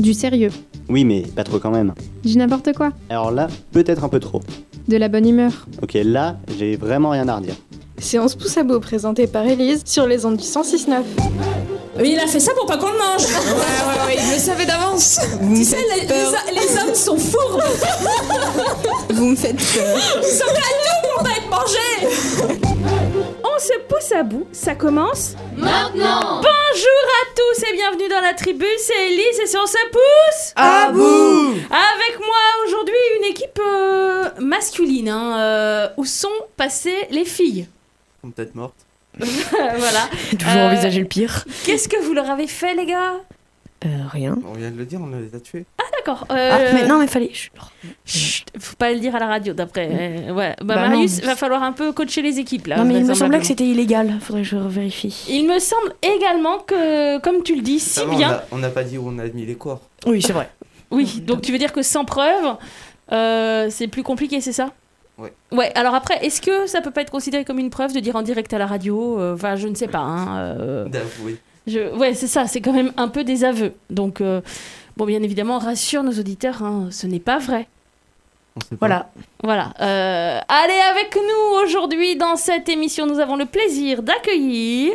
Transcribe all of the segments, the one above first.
Du sérieux. Oui, mais pas trop quand même. Du n'importe quoi. Alors là, peut-être un peu trop. De la bonne humeur. Ok, là, j'ai vraiment rien à redire. Séance pouce à bout présentée par Élise sur les ondes du 106.9. Il a fait ça pour pas qu'on le mange. Ouais, je le savais d'avance. Tu sais, les hommes sont fourbes. Vous me faites peur. Ils sont prêts à tout pour pas être mangés. On se pousse à bout, ça commence maintenant. Bonjour à tous et bienvenue dans la tribu, c'est Elise et si on se pousse à bout. Avec moi aujourd'hui une équipe masculine, où sont passées les filles. Elles sont peut-être mortes. Voilà. Toujours envisager le pire. Qu'est-ce que vous leur avez fait les gars? Rien. On vient de le dire, on les a tués. Ah d'accord. Mais non, mais fallait... Chut, faut pas le dire à la radio d'après. Ouais. Marius, va falloir un peu coacher les équipes là. Non mais il me semblait que c'était illégal, faudrait que je vérifie. Il me semble également que, comme tu le dis si bien... On n'a pas dit où on a mis les corps. Oui, c'est vrai. Oui, donc tu veux dire que sans preuve, c'est plus compliqué, c'est ça? Ouais. Ouais, alors après, est-ce que ça peut pas être considéré comme une preuve de dire en direct à la radio? Enfin, je ne sais pas. D'avouer. Ouais, c'est ça, c'est quand même un peu des aveux. Donc, bon, bien évidemment, rassure nos auditeurs, ce n'est pas vrai. On sait pas. Voilà. Allez, avec nous aujourd'hui dans cette émission, nous avons le plaisir d'accueillir...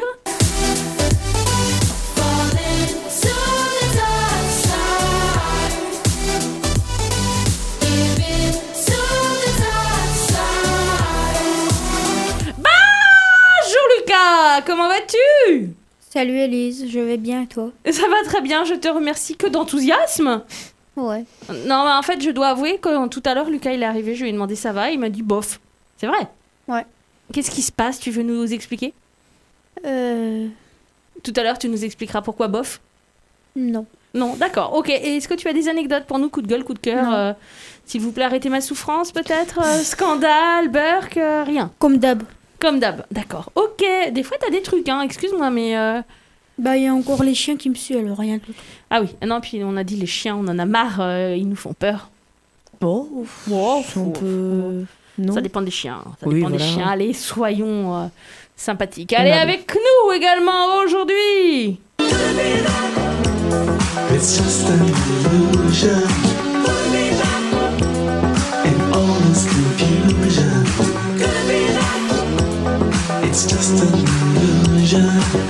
Comment vas-tu? Salut Elise, je vais bien et toi? Ça va très bien, je te remercie. Que d'enthousiasme. Ouais. Non, mais en fait, je dois avouer que tout à l'heure, Lucas, il est arrivé, je lui ai demandé ça va, il m'a dit bof. C'est vrai? Ouais. Qu'est-ce qui se passe? Tu veux nous expliquer? Tout à l'heure, tu nous expliqueras pourquoi bof? Non. Non, d'accord. Ok, et est-ce que tu as des anecdotes pour nous? Coup de gueule, coup de cœur? S'il vous plaît, arrêtez ma souffrance, peut-être? Scandale, Burke, rien? Comme d'hab. Comme d'hab, d'accord. Ok, des fois t'as des trucs, excuse-moi, mais... Bah, il y a encore les chiens qui me suivent, alors rien d'autre. Ah oui, non, puis on a dit les chiens, on en a marre, ils nous font peur. Oh, on peut... Non. Ça dépend des chiens, Voilà. des chiens. Allez, soyons sympathiques. Allez, avec nous également aujourd'hui. It's just an illusion. In all this confusion. It's just an illusion.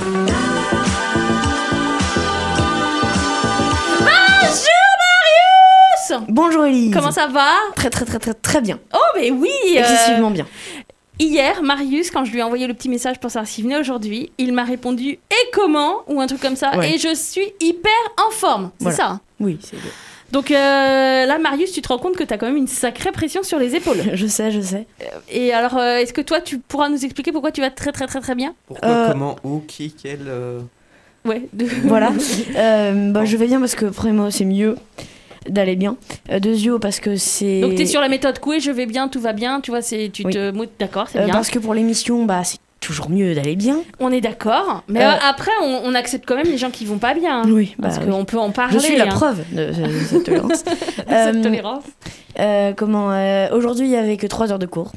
Bonjour Marius. Bonjour Elise. Comment ça va? Très bien. Oh mais oui. Excessivement bien. Hier, Marius, quand je lui ai envoyé le petit message pour savoir s'il venait aujourd'hui, il m'a répondu « Et comment ?» ou un truc comme ça. Ouais. Et je suis hyper en forme. C'est ça, hein? Oui, c'est bien. Donc là, Marius, tu te rends compte que tu as quand même une sacrée pression sur les épaules. Je sais. Et alors, est-ce que toi, tu pourras nous expliquer pourquoi tu vas très bien? Pourquoi, comment, où, qui, quel... Ouais. Voilà. Je vais bien parce que, premièrement, c'est mieux d'aller bien. Deuxièmement, parce que c'est... Donc, tu es sur la méthode Coué, je vais bien, tout va bien. Tu vois, te moutes, d'accord, c'est bien. Parce que pour l'émission, c'est toujours mieux d'aller bien. On est d'accord. Mais après, on accepte quand même les gens qui vont pas bien. Oui. Parce qu'on peut en parler. Je suis la preuve de cette tolérance. Cette tolérance. Aujourd'hui, il n'y avait que 3 heures de cours.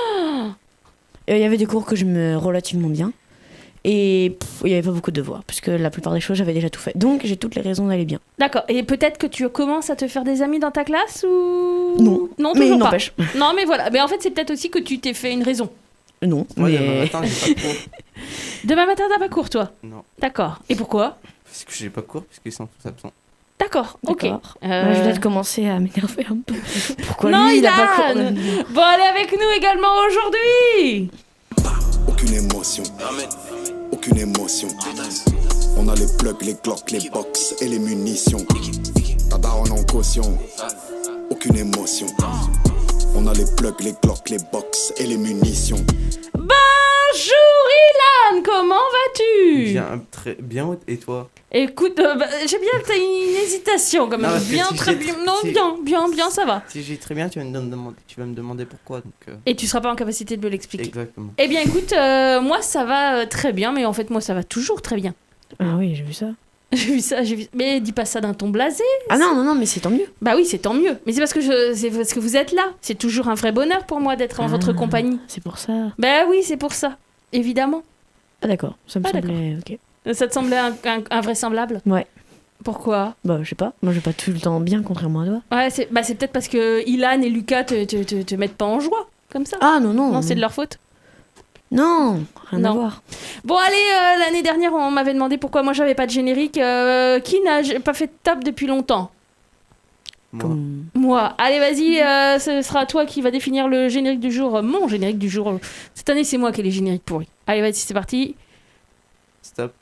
Il y avait des cours que j'aime relativement bien. Et il n'y avait pas beaucoup de devoirs, puisque la plupart des choses, j'avais déjà tout fait. Donc, j'ai toutes les raisons d'aller bien. D'accord. Et peut-être que tu commences à te faire des amis dans ta classe ou... Non. Non, mais toujours pas. n'empêche. Non, mais voilà. Mais en fait, c'est peut-être aussi que tu t'es fait une raison. Non. Moi, mais... demain matin, j'ai pas cours. Demain matin, t'as pas cours, toi? Non. D'accord. Et pourquoi? Parce que j'ai pas cours, parce qu'ils sont tous absents. D'accord, ok. Moi, je vais peut-être commencer à m'énerver un peu. Pourquoi non, lui, il a pas cours Bon, allez avec nous également aujourd'hui. Aucune émotion. Aucune émotion. On a les plugs, les glocks, les box et les munitions. Ta daronne en caution. Aucune émotion. On a les plugs, les glocks, les box et les munitions. Bonjour Ilan, comment vas-tu? Bien, très bien, et toi? Écoute, j'ai bien, t'as une hésitation quand même. Non, bien, si très bien. Non, bien, ça va. Si j'ai très bien, tu vas me demander pourquoi. Donc, Et tu seras pas en capacité de me l'expliquer. Exactement. Eh bien écoute, moi ça va très bien, mais en fait moi ça va toujours très bien. Ah oui, j'ai vu ça. J'ai vu ça. Mais dis pas ça d'un ton blasé. Ah non, mais c'est tant mieux. Bah oui, c'est tant mieux. Mais c'est parce que vous êtes là. C'est toujours un vrai bonheur pour moi d'être en votre compagnie. C'est pour ça. Bah oui, c'est pour ça. Évidemment. Ah d'accord, ça me semblait... Ok. Ça te semblait invraisemblable? Ouais. Pourquoi? Bah, je sais pas. Moi, je vais pas tout le temps bien, contrairement à toi. Ouais, c'est peut-être parce que Ilan et Lucas te mettent pas en joie, comme ça. Ah, non. Non, c'est de leur faute. Non, rien à Non. voir. Bon, allez, l'année dernière, on m'avait demandé pourquoi moi j'avais pas de générique. Qui n'a pas fait de top depuis longtemps? Moi. Comme... Moi. Allez, vas-y, ce sera toi qui va définir le générique du jour. Mon générique du jour. Cette année, c'est moi qui ai les génériques pourris. Allez, vas-y, c'est parti. Stop.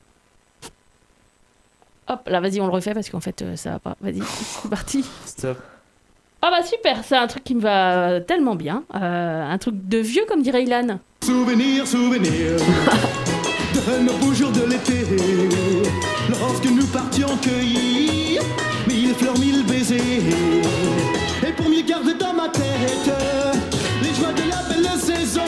Hop, là, vas-y, on le refait parce qu'en fait, ça va pas. Vas-y, c'est parti. Stop. Ah bah super, c'est un truc qui me va tellement bien. Un truc de vieux, comme dirait Ilan. Souvenir de nos beaux jours de l'été, lorsque nous partions cueillir 1000 fleurs, 1000 baisers, et pour mieux garder dans ma tête les joies de la belle saison.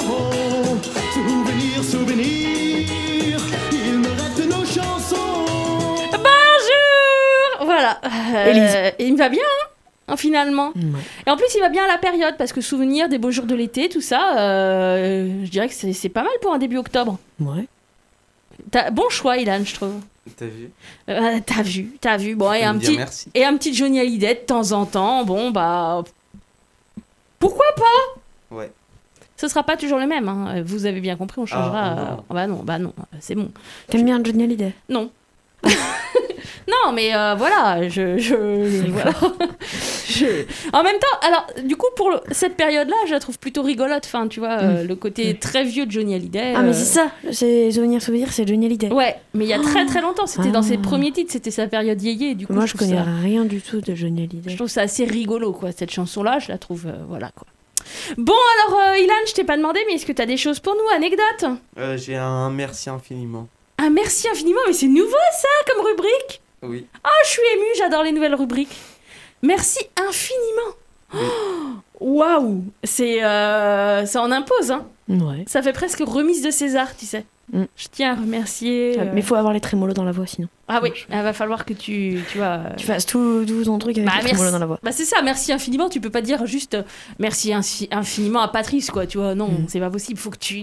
Souvenir, il me reste nos chansons. Bonjour. Voilà. Élise. Il me va bien, hein, finalement. Ouais. Et en plus, il va bien à la période, parce que souvenir des beaux jours de l'été, tout ça, je dirais que c'est pas mal pour un début octobre. Ouais. Bon choix, Ilan, je trouve. T'as vu? T'as vu. Bon, et Faut un me dire petit, merci. et un petit Johnny Hallyday de temps en temps. Bon, bah... Pourquoi pas? Ouais. Ce sera pas toujours le même, hein. Vous avez bien compris, on changera. non. Bah non, c'est bon. T'aimes bien Johnny Hallyday? Non. Non, mais voilà, voilà. En même temps, alors, du coup, pour cette période-là, je la trouve plutôt rigolote. Enfin, tu vois, le côté très vieux de Johnny Hallyday. Ah, mais c'est ça, c'est Souvenir, c'est Johnny Hallyday. Ouais, mais il y a très très longtemps, c'était dans ses Ah. premiers titres, c'était sa période yéyé. Du coup, Moi, je trouve connais ça- rien du tout de Johnny Hallyday. Je trouve ça assez rigolo, quoi, cette chanson-là, je la trouve, voilà, quoi. Bon, alors, Ilan, je t'ai pas demandé, mais est-ce que t'as des choses pour nous, anecdotes? J'ai un merci infiniment. Ah, merci infiniment, mais c'est nouveau, ça, comme rubrique? Oui. Ah, je suis émue, j'adore les nouvelles rubriques. Merci infiniment. Waouh, ça en impose, hein. Ouais. Ça fait presque remise de César, tu sais. Mm. Je tiens à remercier. Mais il faut avoir les trémolos dans la voix, sinon. Ah oui, il va falloir que tu vois. Tu fasses tout ton truc avec les trémolos dans la voix. Bah c'est ça, merci infiniment. Tu peux pas dire juste merci infiniment à Patrice, quoi. Tu vois, non, c'est pas possible. Faut que tu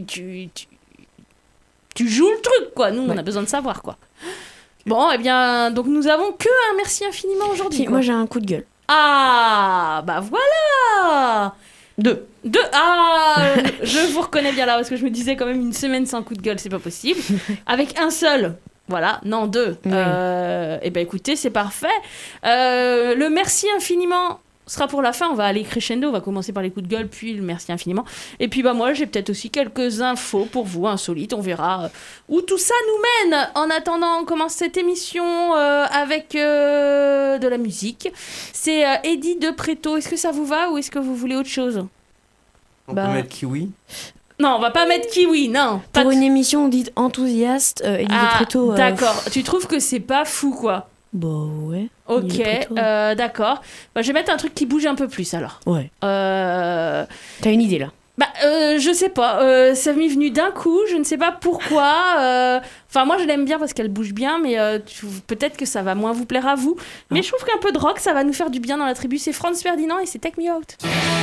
joues le truc, quoi. Nous, on a besoin de savoir, quoi. Bon, eh bien, donc nous avons que un merci infiniment aujourd'hui. Si, quoi. moi j'ai un coup de gueule. Ah, bah voilà. Deux. Ah, je vous reconnais bien là, parce que je me disais quand même une semaine sans coup de gueule, c'est pas possible. Avec un seul. Voilà, non, deux. Oui. Eh ben écoutez, c'est parfait. Le merci infiniment sera pour la fin. On va aller crescendo. On va commencer par les coups de gueule, puis le merci infiniment. Et puis bah moi, j'ai peut-être aussi quelques infos pour vous, insolites. On verra où tout ça nous mène. En attendant, on commence cette émission avec de la musique. C'est Eddie de Préto. Est-ce que ça vous va ou est-ce que vous voulez autre chose? On peut mettre Kiwi. Non, on va pas mettre Kiwi, non. Pour une émission dite enthousiaste, Eddie de Préto. D'accord. Tu trouves que c'est pas fou, quoi? Bah ouais. Ok, Eddie de Préto. d'accord. Bah, je vais mettre un truc qui bouge un peu plus, alors. Ouais. T'as une idée, là? Bah, je sais pas. Ça m'est venu d'un coup, je ne sais pas pourquoi. Enfin, moi, je l'aime bien parce qu'elle bouge bien, mais peut-être que ça va moins vous plaire à vous. Mais je trouve qu'un peu de rock, ça va nous faire du bien dans la tribu. C'est Franz Ferdinand et c'est Take Me Out.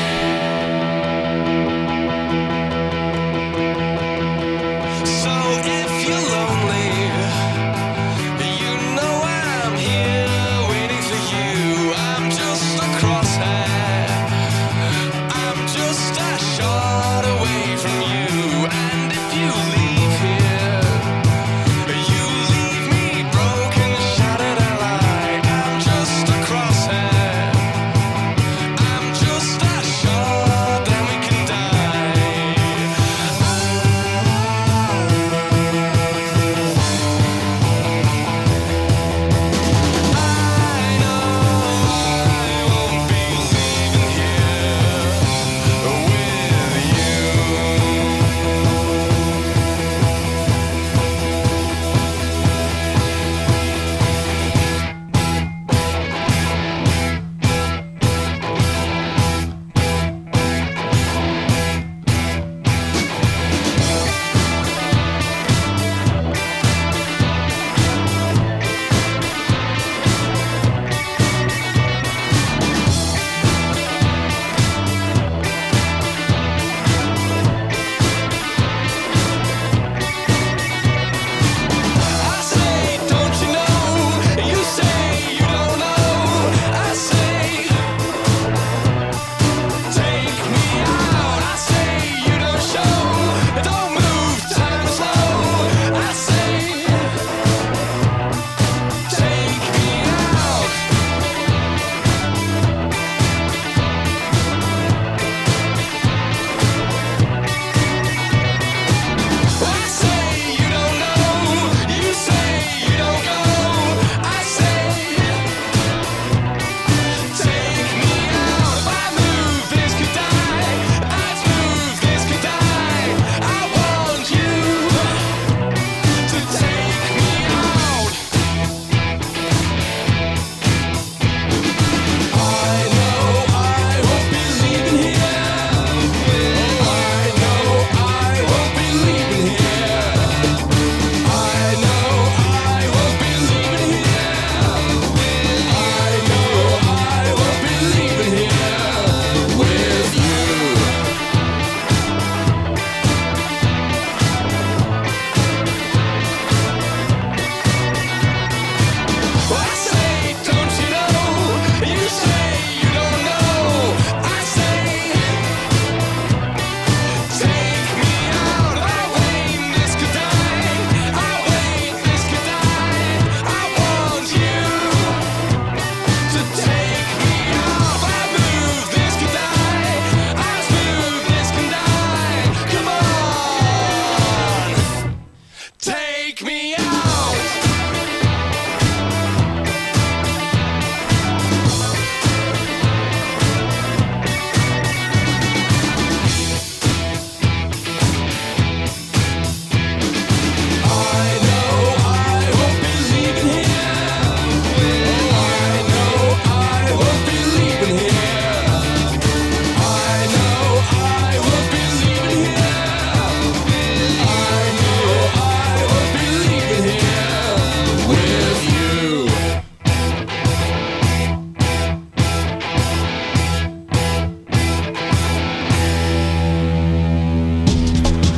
So if you're lonely, you know I'm here waiting for you. I'm just a crosshair, I'm just a shot away from you. And if you leave here, you leave me broken, shattered and light. I'm just a crosshair, I'm just a shot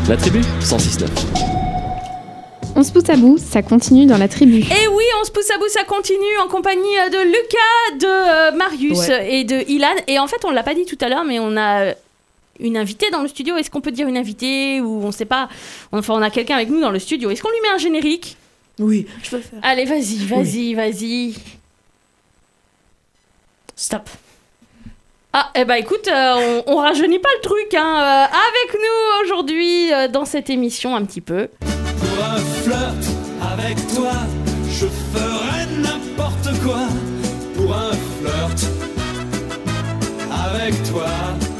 La tribu 106.9. On se pousse à bout, ça continue dans la tribu. Et oui, on se pousse à bout, ça continue en compagnie de Lucas, de Marius et de Ilan. Et en fait, on l'a pas dit tout à l'heure, mais on a une invitée dans le studio. Est-ce qu'on peut dire une invitée ou on sait pas. Enfin, on a quelqu'un avec nous dans le studio. Est-ce qu'on lui met un générique ? Oui, je peux le faire. Allez, vas-y. Stop. Ah, eh ben écoute, on rajeunit pas le truc, hein. Avec nous aujourd'hui dans cette émission un petit peu. Pour un flirt avec toi, je ferais n'importe quoi. Pour un flirt avec toi,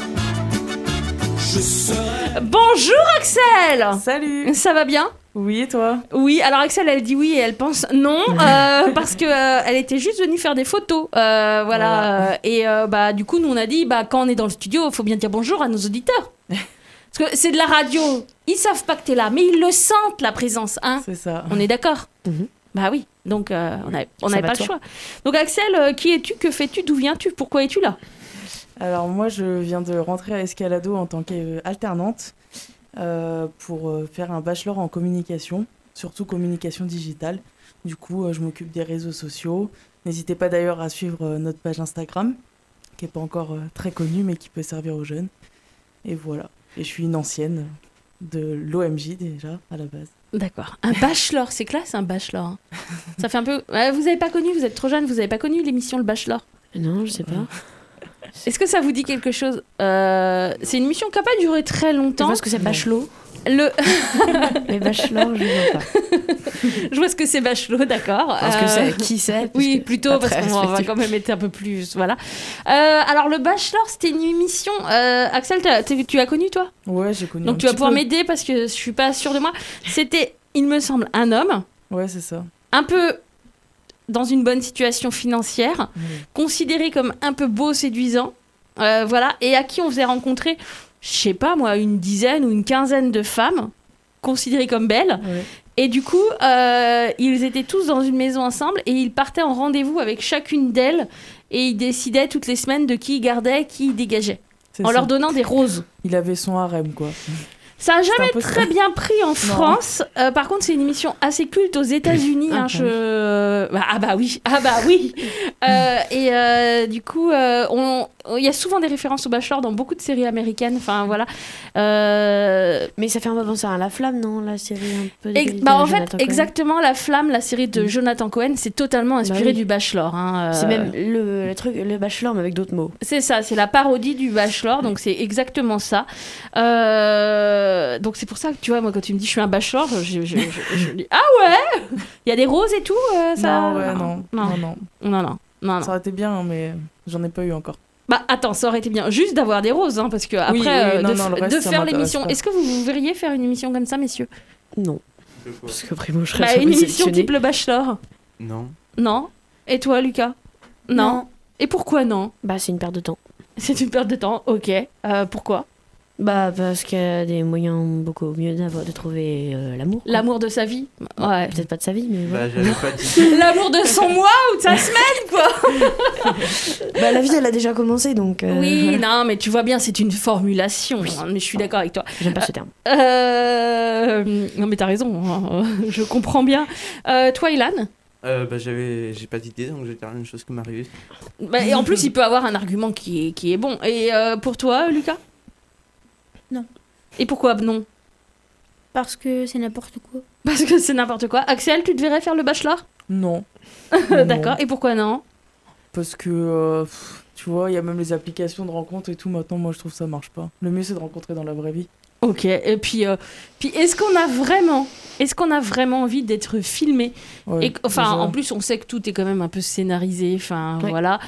je serais... Bonjour Axel. Salut. Ça va bien ? Oui, et toi ? Oui, alors Axel, elle dit oui et elle pense non, parce que elle était juste venue faire des photos, voilà. Et bah du coup, nous on a dit, bah quand on est dans le studio, il faut bien dire bonjour à nos auditeurs. Parce que c'est de la radio, ils savent pas que t'es là, mais ils le sentent la présence, hein. C'est ça. On est d'accord. Bah oui, donc on n'avait pas le choix. Donc Axel, qui es-tu, que fais-tu, d'où viens-tu, pourquoi es-tu là ? Alors moi, je viens de rentrer à Escalado en tant qu'alternante pour faire un bachelor en communication, surtout communication digitale. Du coup, je m'occupe des réseaux sociaux. N'hésitez pas d'ailleurs à suivre notre page Instagram, qui n'est pas encore très connue, mais qui peut servir aux jeunes. Et voilà. Et je suis une ancienne de l'OMJ déjà, à la base. D'accord. Un bachelor, c'est classe un bachelor. Hein. Ça fait un peu... vous n'avez pas connu, vous êtes trop jeune, vous n'avez pas connu l'émission Le Bachelor ? Non, je sais pas. Est-ce que ça vous dit quelque chose ? C'est une émission qui n'a pas duré très longtemps. Je vois ce que c'est Bachelot. Les bachelors, je vois pas. Je vois ce que c'est Bachelot, d'accord. Parce que c'est qui c'est ? Oui, plutôt parce qu'on va quand même être un peu plus... Voilà. Alors, Le Bachelor, c'était une émission... Axel, tu as connu, toi ? Ouais, j'ai connu. Donc, tu vas pouvoir m'aider parce que je suis pas sûre de moi. C'était, il me semble, un homme. Ouais, c'est ça. Un peu dans une bonne situation financière, considéré comme un peu beau, séduisant, voilà, et à qui on faisait rencontrer, je sais pas moi, une dizaine ou une quinzaine de femmes considérées comme belles. Ouais. Et du coup, ils étaient tous dans une maison ensemble et ils partaient en rendez-vous avec chacune d'elles et ils décidaient toutes les semaines de qui ils gardaient, qui ils dégageaient, en leur donnant des roses. Il avait son harem, quoi. Ça n'a jamais très bien pris en France. Par contre, c'est une émission assez culte aux États-Unis. Hein, Ah bah oui. Et du coup, il y a souvent des références au Bachelor dans beaucoup de séries américaines. Enfin voilà. Mais ça fait un peu penser à La Flamme, non ? La série un peu. En fait, exactement, La Flamme, la série de Jonathan Cohen, c'est totalement inspiré du Bachelor. Hein, C'est même le Bachelor, mais avec d'autres mots. C'est ça, c'est la parodie du Bachelor, donc c'est exactement ça. Donc c'est pour ça que tu vois, moi quand tu me dis je suis un bachelor, je dis ah ouais, il y a des roses et tout, ça. Non. Ça aurait été bien, mais j'en ai pas eu encore. Bah attends, ça aurait été bien juste d'avoir des roses, hein, parce que après de faire l'émission. Est-ce que vous verriez faire une émission comme ça, messieurs ? Non. Parce que Primo, je serais une émission type Le Bachelor. Non. Et toi, Lucas ? Non. Et pourquoi non ? Bah c'est une perte de temps. C'est une perte de temps, ok. Pourquoi ? Bah parce qu'il y a des moyens beaucoup mieux de trouver l'amour. Quoi. L'amour de sa vie. Ouais. Peut-être pas de sa vie, mais bah, j'avais pas dit. L'amour de son mois ou de sa semaine, quoi. Bah la vie, elle a déjà commencé, donc... Oui, non, mais tu vois bien, c'est une formulation. Oui. Hein, mais je suis d'accord avec toi. J'aime pas ce terme. Non, mais t'as raison. Hein, je comprends bien. Toi, Ilan ? J'ai pas d'idée, donc je vais dire la même chose que Marius. Bah, et en plus, il peut avoir un argument qui est bon. Et pour toi, Lucas ? Non. Et pourquoi non ? Parce que c'est n'importe quoi. Parce que c'est n'importe quoi. Axel, tu te verrais faire le Bachelor ? Non. D'accord. Et pourquoi non ? Parce que, tu vois, il y a même les applications de rencontres et tout. Maintenant, moi, je trouve que ça marche pas. Le mieux, c'est de rencontrer dans la vraie vie. Ok. Et puis est-ce qu'on a vraiment envie d'être filmé ? Ouais, enfin, en plus, on sait que tout est quand même un peu scénarisé. Enfin, voilà.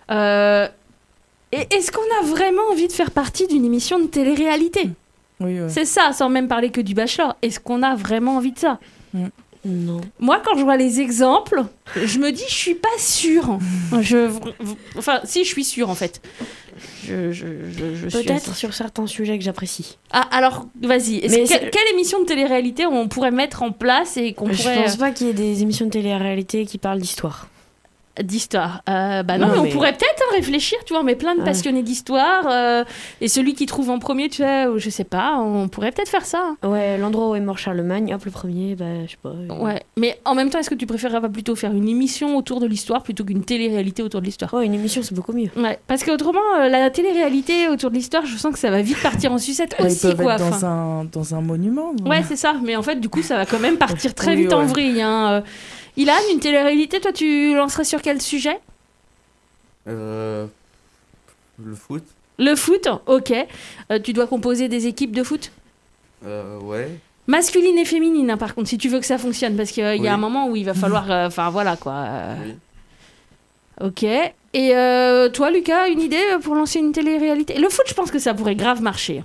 Et est-ce qu'on a vraiment envie de faire partie d'une émission de télé-réalité ? Oui, ouais. C'est ça, sans même parler que du Bachelor. Est-ce qu'on a vraiment envie de ça ? Non. Moi, quand je vois les exemples, je me dis, je suis pas sûre. Enfin, si, je suis sûre, en fait. Peut-être sur certains sujets que j'apprécie. Ah, alors, vas-y. Quelle émission de télé-réalité on pourrait mettre en place et qu'on pourrait... Je pense pas qu'il y ait des émissions de télé-réalité qui parlent d'histoire. d'histoire. Non, mais on pourrait peut-être réfléchir, tu vois, on met plein de passionnés d'histoire, et celui qui trouve en premier, tu sais, je sais pas, on pourrait peut-être faire ça. Ouais, l'endroit où est mort Charlemagne, hop, le premier, je sais pas. Ouais, mais en même temps, est-ce que tu préférerais pas plutôt faire une émission autour de l'histoire plutôt qu'une télé-réalité autour de l'histoire? Ouais, une émission, c'est beaucoup mieux. Ouais, parce qu'autrement, la télé-réalité autour de l'histoire, je sens que ça va vite partir en sucette aussi, ils peuvent quoi. être dans un monument. Ouais, c'est ça, mais en fait, du coup, ça va quand même partir très vite en vrille, hein. Ilan, une télé-réalité, toi, tu lancerais sur quel sujet? Le foot. Le foot, ok. Tu dois composer des équipes de foot? Ouais. Masculine et féminine, hein, par contre, si tu veux que ça fonctionne, parce qu'il y a un moment où il va falloir... Enfin, voilà, quoi. Oui. Ok. Et toi, Lucas, une idée pour lancer une télé-réalité? Le foot, je pense que ça pourrait grave marcher.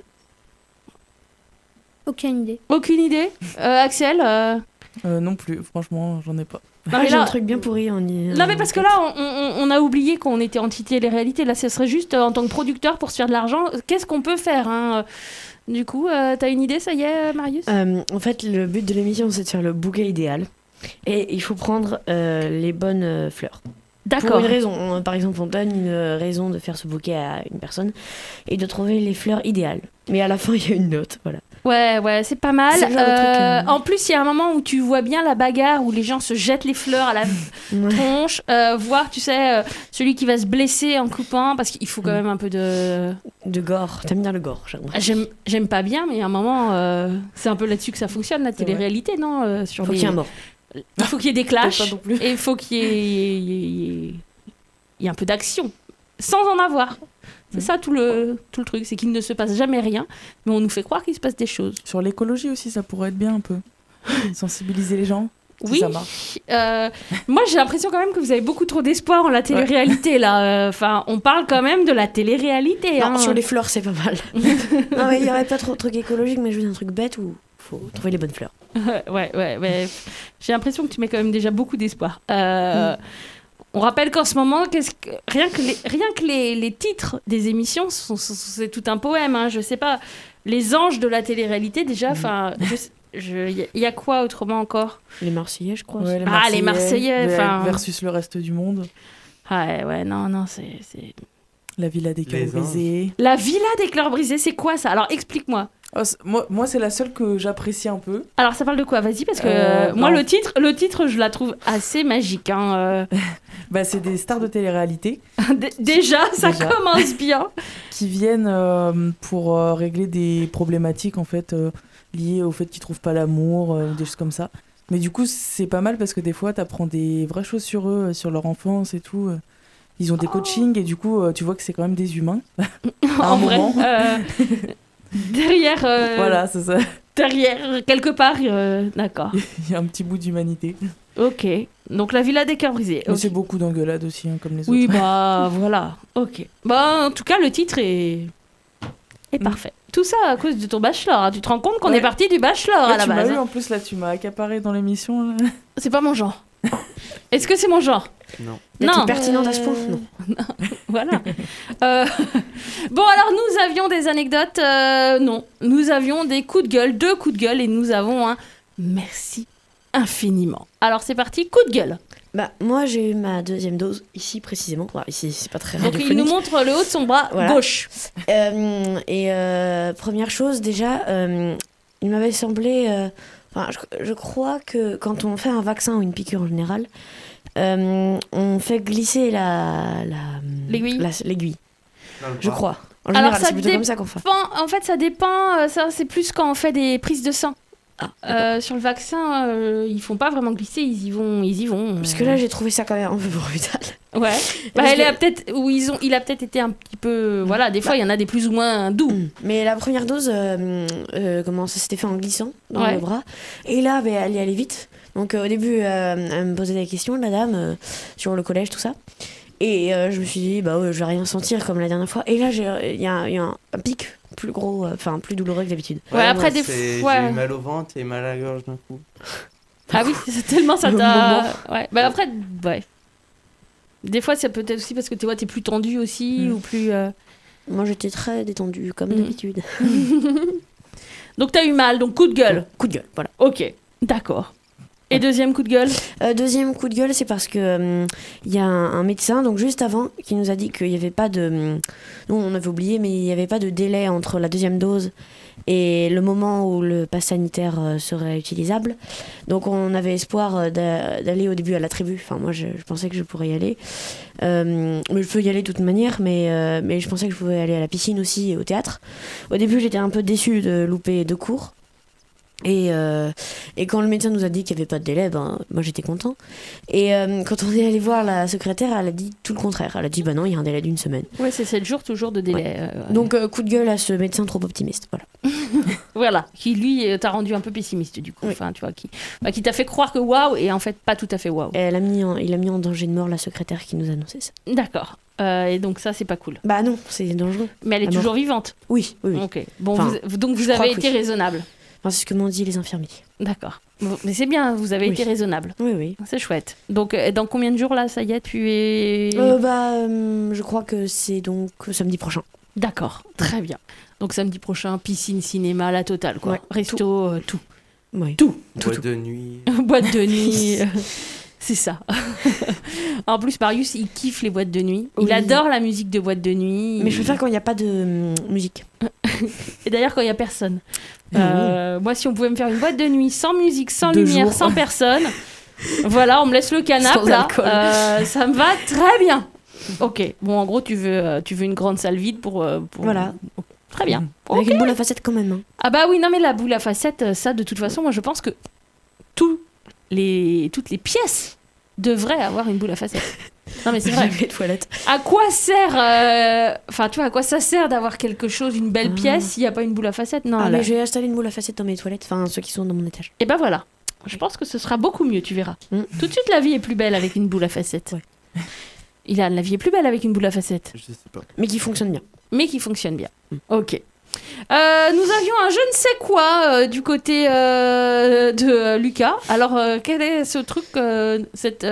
Aucune idée. Aucune idée? Axel Non plus, franchement, j'en ai pas. J'ai un truc bien pourri. Non, mais parce que là, on a oublié qu'on était anti-télé-réalité. Là, ce serait juste en tant que producteur pour se faire de l'argent. Qu'est-ce qu'on peut faire, hein? Du coup, t'as une idée, ça y est, Marius? En fait, le but de l'émission, c'est de faire le bouquet idéal. Et il faut prendre les bonnes fleurs. D'accord. Pour une raison. Par exemple, on donne une raison de faire ce bouquet à une personne et de trouver les fleurs idéales. Mais à la fin, il y a une note, voilà. Ouais, c'est pas mal. C'est le genre de truc, En plus, il y a un moment où tu vois bien la bagarre, où les gens se jettent les fleurs à la tronche. Voir, tu sais, celui qui va se blesser en coupant, parce qu'il faut quand même un peu de... De gore. T'aimes bien le gore, J'aime pas bien, mais à un moment, c'est un peu là-dessus que ça fonctionne, la télé-réalité, non? Faut qu'il y ait un mort. Il faut qu'il y ait des clashs, non et il faut qu'il y ait un peu d'action, sans en avoir. C'est ça tout le truc, c'est qu'il ne se passe jamais rien, mais on nous fait croire qu'il se passe des choses. Sur l'écologie aussi, ça pourrait être bien un peu. Sensibiliser les gens. Oui, ça marche. Moi j'ai l'impression quand même que vous avez beaucoup trop d'espoir en la télé-réalité là. Enfin, on parle quand même de la télé-réalité. Non, sur les fleurs, c'est pas mal. Non, mais il y aurait pas trop de trucs écologiques, mais juste un truc bête où faut trouver les bonnes fleurs. Ouais, mais j'ai l'impression que tu mets quand même déjà beaucoup d'espoir. On rappelle qu'en ce moment, rien que les titres des émissions, c'est tout un poème. Hein, je sais pas, les anges de la télé-réalité déjà. Enfin, il y a quoi autrement encore? Les Marseillais, je crois. Ouais, les Marseillais. Versus le reste du monde. Ouais, non, c'est... La Villa des Cœurs Brisés. La Villa des Cœurs Brisés, c'est quoi ça? Alors explique-moi. Moi, c'est la seule que j'apprécie un peu. Alors, ça parle de quoi? Vas-y, parce que moi, le titre, je la trouve assez magique. Hein. C'est des stars de télé-réalité. Déjà, ça commence bien. Qui viennent pour régler des problématiques, en fait, liées au fait qu'ils trouvent pas l'amour, ou des choses comme ça. Mais du coup, c'est pas mal parce que des fois, t'apprends des vraies choses sur eux, sur leur enfance et tout. Ils ont des coachings et du coup, tu vois que c'est quand même des humains. En vrai, derrière... voilà, c'est ça. Derrière, quelque part, d'accord. Il y a un petit bout d'humanité. Ok, donc la Villa des Cœurs Brisés. Mais c'est beaucoup d'engueulades aussi, hein, comme les autres. Oui, voilà, ok. En tout cas, le titre est parfait. Tout ça à cause de ton bachelor. Hein. Tu te rends compte qu'on est parti du bachelor à la base. Tu m'as eu en plus, là, tu m'as accaparé dans l'émission. Là. C'est pas mon genre. Est-ce que c'est mon genre? Non. T'es pertinente à ce point? Non. Voilà. Bon, alors, nous avions des anecdotes. Non. Nous avions des coups de gueule, 2 coups de gueule, et nous avons un merci infiniment. Alors, c'est parti, coup de gueule. Moi, j'ai eu ma 2e dose, ici précisément. Ici, c'est pas très donc, radiophonique. il nous montre le haut de son bras gauche. Première chose, déjà, il m'avait semblé... je crois que quand on fait un vaccin ou une piqûre en général, on fait glisser l'aiguille. Je crois. En général, c'est plutôt comme ça qu'on fait. En fait, ça dépend. Ça, c'est plus quand on fait des prises de sang. Sur le vaccin, ils font pas vraiment glisser, ils y vont. Parce que là, j'ai trouvé ça quand même un peu brutal. Ouais. Il a peut-être été un petit peu. Voilà, des fois, il y en a des plus ou moins doux. Mais la première dose, ça s'était fait en glissant dans le bras. Et là, elle y allait vite. Donc au début, elle me posait des questions, la dame, sur le collège, tout ça. Et je me suis dit, je vais rien sentir comme la dernière fois. Et là, il y a un pic plus gros, plus douloureux que d'habitude. Ouais, après des fois. J'ai eu mal au ventre et mal à la gorge d'un coup. Ah oui, c'est tellement ça t'a. Ouais. Après, ouais. Des fois, ça peut être aussi parce que tu vois, t'es plus tendu aussi ou plus. Moi, j'étais très détendue comme d'habitude. Donc t'as eu mal, donc coup de gueule. Coup de gueule, voilà. Ok, d'accord. Et deuxième coup de gueule Deuxième coup de gueule, c'est parce que il y a un médecin, donc juste avant, qui nous a dit qu'il n'y avait pas de... Nous, on avait oublié, mais il n'y avait pas de délai entre la deuxième dose et le moment où le pass sanitaire serait utilisable. Donc on avait espoir d'aller au début à la tribu. Enfin, moi, je pensais que je pourrais y aller. Mais je peux y aller de toute manière, mais je pensais que je pouvais aller à la piscine aussi et au théâtre. Au début, j'étais un peu déçue de louper 2 cours. Et quand le médecin nous a dit qu'il n'y avait pas de délai, moi j'étais content. Et quand on est allé voir la secrétaire, elle a dit tout le contraire. Elle a dit non, il y a un délai d'1 semaine. Ouais, c'est 7 jours toujours de délai. Ouais. Donc coup de gueule à ce médecin trop optimiste. Voilà. Voilà, qui lui t'a rendu un peu pessimiste du coup. Oui. Enfin, tu vois, qui t'a fait croire que waouh et en fait pas tout à fait waouh. Il a mis en danger de mort la secrétaire qui nous a annoncé ça. D'accord. Et donc ça c'est pas cool. Bah non, c'est dangereux. Mais elle est toujours vivante. Oui. Ok. Bon, Enfin, donc vous avez été raisonnable. Enfin, c'est ce que m'ont dit les infirmiers. D'accord. Bon, mais c'est bien, vous avez été raisonnable. Oui. C'est chouette. Donc, dans combien de jours là, ça y est, tu es... Je crois que c'est donc samedi prochain. D'accord, très bien. Donc samedi prochain, piscine, cinéma, la totale, quoi. Ouais, resto, tout. Oui. Tout. Boîte de nuit. Boîte de nuit. C'est ça. En plus, Marius, il kiffe les boîtes de nuit. Il adore la musique de boîte de nuit. Mais je préfère quand il n'y a pas de musique. Et d'ailleurs, quand il n'y a personne. Moi, si on pouvait me faire une boîte de nuit sans musique, sans lumière, sans personne, voilà, on me laisse le canapé là. Ça me va très bien. Ok. Bon, en gros, tu veux une grande salle vide pour... Voilà. Très bien. Avec une boule à facettes quand même. Hein. Ah bah oui, non mais la boule à facettes, ça, de toute façon, moi, je pense que toutes les pièces devraient avoir une boule à facettes. Non mais c'est vrai. Les toilettes. À quoi sert Enfin, tu vois, à quoi ça sert d'avoir quelque chose, une belle pièce, s'il n'y a pas une boule à facettes? Non. Mais je vais installer une boule à facettes dans mes toilettes, enfin ceux qui sont dans mon étage. Et ben voilà. Je pense que ce sera beaucoup mieux, tu verras. Tout de suite, la vie est plus belle avec une boule à facettes. Ouais. Ilan, la vie est plus belle avec une boule à facettes. Je sais pas. Mais qui fonctionne bien. Ok. Nous avions un je ne sais quoi du côté de Lucas. Alors, quel est ce truc, cette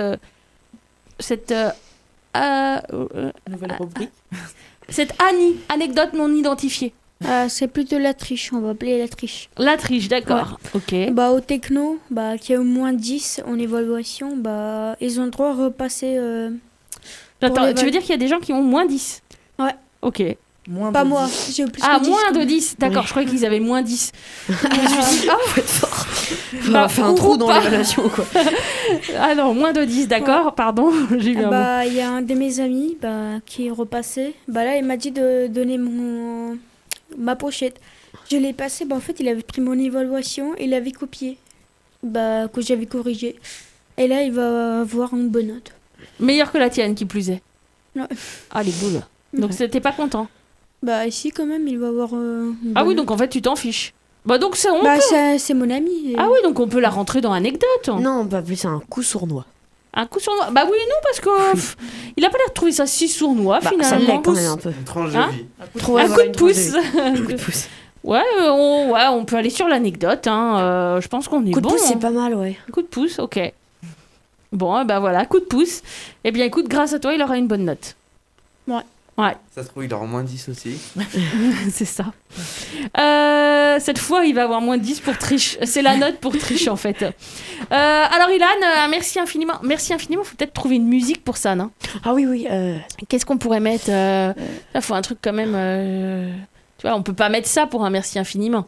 Nouvelle rubrique. cette anecdote non identifiée? C'est plutôt la triche, on va appeler la triche. La triche, d'accord. Ouais. Ok. Au techno, qui a eu moins 10 en évaluation, ils ont le droit de repasser. Attends, tu veux dire qu'il y a des gens qui ont moins 10? Ouais. Ok. Pas moi, j'ai eu plus que 10. Moins de 10. D'accord, je croyais qu'ils avaient moins 10. Je me suis dit, faut être fort. On fait un trou dans l'évaluation, quoi. Ah non, moins de 10, d'accord, pardon. J'ai eu un mot. Il y a un de mes amis qui est repassé. Là, il m'a dit de donner ma pochette. Je l'ai passé. En fait, il avait pris mon évaluation et il avait copié. Que j'avais corrigé. Et là, il va avoir une bonne note. Meilleure que la tienne, qui plus est. Ouais. Ah, les boules. Donc, t'es pas content? Ici, quand même, il va avoir. Ah oui, donc en fait, tu t'en fiches. Donc, ça, on peut. C'est mon ami. Ah oui, donc on peut la rentrer dans anecdote. Non, on peut appeler ça un coup sournois. Un coup sournois? Bah oui, non, parce que il a pas l'air de trouver ça si sournois, finalement. Ça l'est quand même un peu. Une tranche de vie. Un coup de pouce. Ouais, on peut aller sur l'anecdote. Je pense qu'on est bon. Coup de pouce, c'est pas mal, ouais. Coup de pouce, ok. Bon, voilà, coup de pouce. Eh bien, écoute, grâce à toi, il aura une bonne note. Ouais. Ça se trouve, il aura moins 10 aussi. C'est ça. Cette fois, il va avoir moins 10 pour triche. C'est la note pour triche, en fait. Alors, Ilan, merci infiniment. Merci infiniment. Faut peut-être trouver une musique pour ça, non? Ah oui. Qu'est-ce qu'on pourrait mettre Là, faut un truc quand même... Tu vois, on peut pas mettre ça pour un merci infiniment.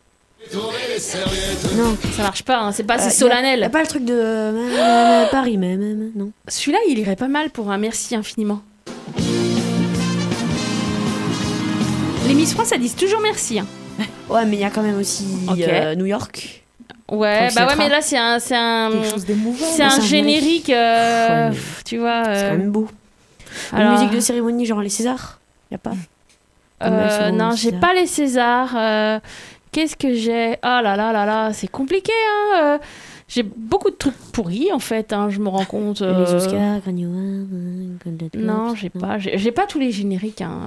Non, ça marche pas. Hein. C'est pas assez solennel. Y a pas le truc de Paris, même, non. Celui-là, il irait pas mal pour un merci infiniment. Les Miss France, elles disent toujours merci. Hein. Ouais, mais il y a quand même aussi New York. Ouais, mais là, c'est un quelque chose d'émouvant. C'est un générique, tu vois. C'est quand même beau. Alors... Une musique de cérémonie, genre les Césars. Y a pas non, j'ai pas les Césars. Qu'est-ce que j'ai? Oh là, c'est compliqué, hein. J'ai beaucoup de trucs pourris, en fait, hein, je me rends compte. Les Oscars, Grammy Awards, Golden Globes. Non, j'ai pas tous les génériques, hein.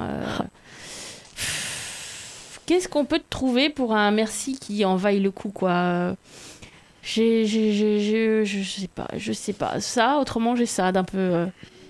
Qu'est-ce qu'on peut te trouver pour un merci qui en vaille le coup, quoi? Je sais pas. Ça, autrement, j'ai ça d'un peu...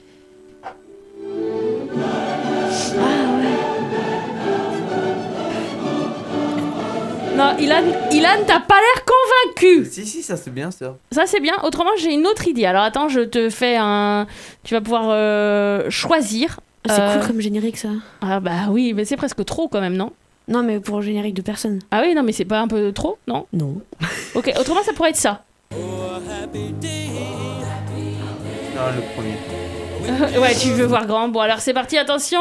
Ah ouais. Non, Ilan, t'as pas l'air convaincu. Si, ça c'est bien ça. Ça, c'est bien. Autrement, j'ai une autre idée. Alors, attends, je te fais un... Tu vas pouvoir choisir. C'est cool comme générique, ça. Ah bah oui, mais c'est presque trop quand même, non? Non, mais pour générique de personne. Ah oui, non, mais c'est pas un peu trop, non? Non. Ok, autrement, ça pourrait être ça. Non, le premier. Ouais, tu veux voir grand. Bon, alors c'est parti, attention.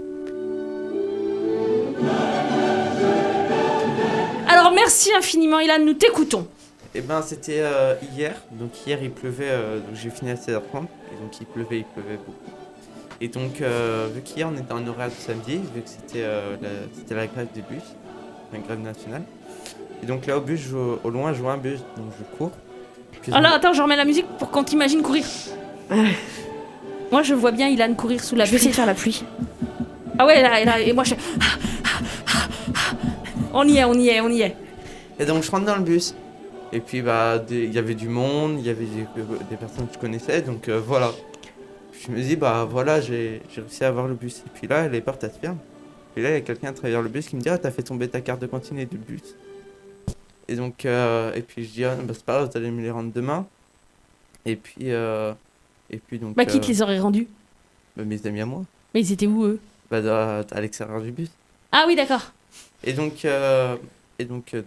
Alors, merci infiniment, Ilan, nous t'écoutons. Eh ben, c'était hier. Donc, hier, il pleuvait. Donc, j'ai fini à 16h30. Et donc, il pleuvait beaucoup. Et donc, vu qu'hier, on était en horaire de samedi, vu que c'était la grève des bus, la grève nationale. Et donc, là, au bus, au loin, je vois un bus. Donc, je cours. Puis, Alors, attends, je remets la musique pour qu'on t'imagine courir. Moi, je vois bien Ilan courir sous la pluie. Je vais essayer de faire la pluie. Ah ouais, là, et moi, je... On y est. Et donc, je rentre dans le bus. Et puis, bah, il y avait du monde, il y avait des personnes que je connaissais. Donc, voilà. Je me dis, bah voilà, j'ai réussi à avoir le bus. Et puis là, les portes elles se ferment. Et là, il y a quelqu'un à travers le bus qui me dit, ah, t'as fait tomber ta carte de cantine et du bus. Et donc, et puis je dis, ah, bah c'est pas grave, vous allez me les rendre demain. Et puis donc. Bah, qui te les aurait rendus? Bah, mes amis à moi. Mais ils étaient où, eux? Bah, à l'extérieur du bus. Ah oui, d'accord. Et donc, je